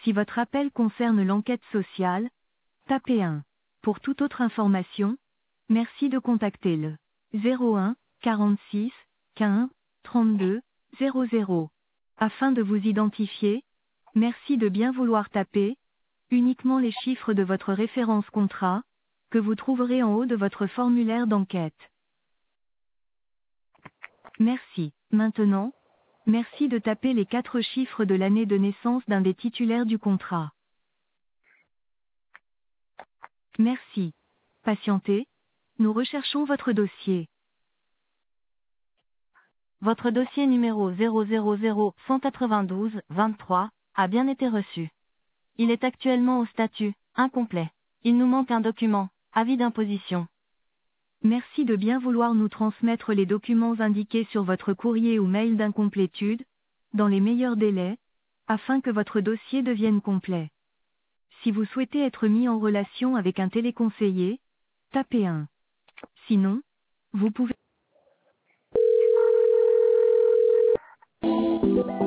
Si votre appel concerne l'enquête sociale, tapez 1. Pour toute autre information, merci de contacter le 01 46 15 32 00. Afin de vous identifier, merci de bien vouloir taper uniquement les chiffres de votre référence contrat, que vous trouverez en haut de votre formulaire d'enquête. Merci. Maintenant, merci de taper les 4 chiffres de l'année de naissance d'un des titulaires du contrat. Merci. Patientez, nous recherchons votre dossier. Votre dossier numéro 000-192-23 a bien été reçu. Il est actuellement au statut incomplet. Il nous manque un document, avis d'imposition. Merci de bien vouloir nous transmettre les documents indiqués sur votre courrier ou mail d'incomplétude, dans les meilleurs délais, afin que votre dossier devienne complet. Si vous souhaitez être mis en relation avec un téléconseiller, tapez 1. Sinon, vous pouvez